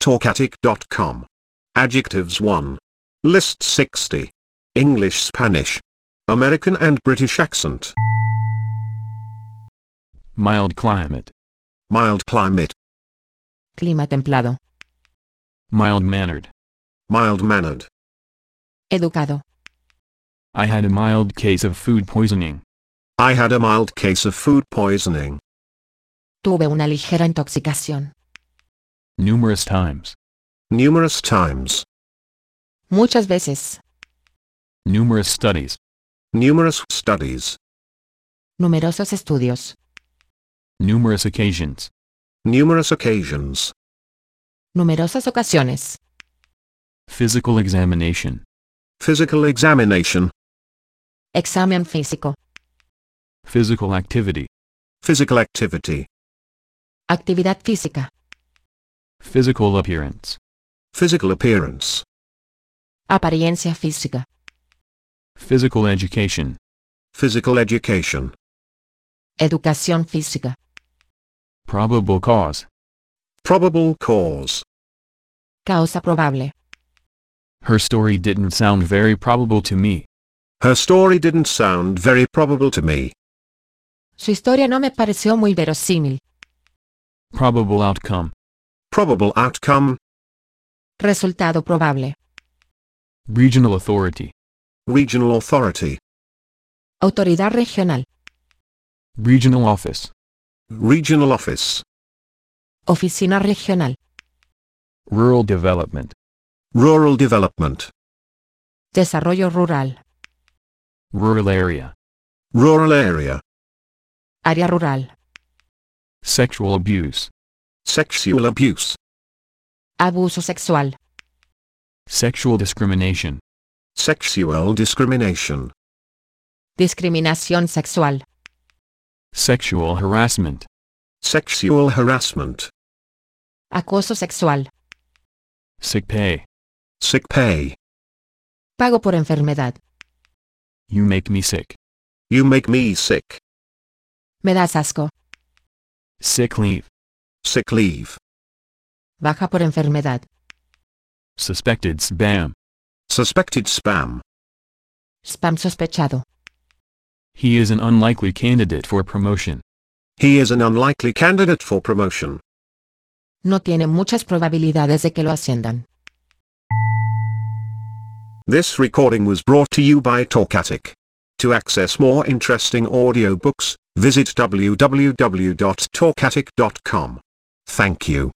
Talkatic.com. Adjectives 1. List 60. English, Spanish. American and British accent. Mild climate. Mild climate. Clima templado. Mild-mannered. Mild-mannered. Educado. I had a mild case of food poisoning. I had a mild case of food poisoning. Tuve una ligera intoxicación. Numerous times. Numerous times. Muchas veces. Numerous studies. Numerous studies. Numerosos estudios. Numerous occasions. Numerous occasions. Numerosas ocasiones. Physical examination. Physical examination. Examen físico. Physical activity. Physical activity. Actividad física. Physical appearance. Physical appearance. Apariencia física. Physical education. Physical education. Educación física. Probable cause. Probable cause. Causa probable. Her story didn't sound very probable to me. Her story didn't sound very probable to me. Su historia no me pareció muy verosímil. Probable outcome. Probable outcome. Resultado probable. Regional authority. Regional authority. Autoridad regional. Regional office. Regional office. Oficina regional. Rural development. Rural development. Desarrollo rural. Rural area. Rural area. Área rural. Sexual abuse. Sexual abuse. Abuso sexual. Sexual discrimination. Sexual discrimination. Discriminación sexual. Sexual harassment. Sexual harassment. Acoso sexual. Sick pay. Sick pay. Pago por enfermedad. You make me sick. You make me sick. Me das asco. Sick leave. Sick leave. Baja por enfermedad. Suspected spam. Suspected spam. Spam sospechado. He is an unlikely candidate for promotion. He is an unlikely candidate for promotion. No tiene muchas probabilidades de que lo asciendan. This recording was brought to you by Talkatic. To access more interesting audiobooks, visit www.talkatic.com. Thank you.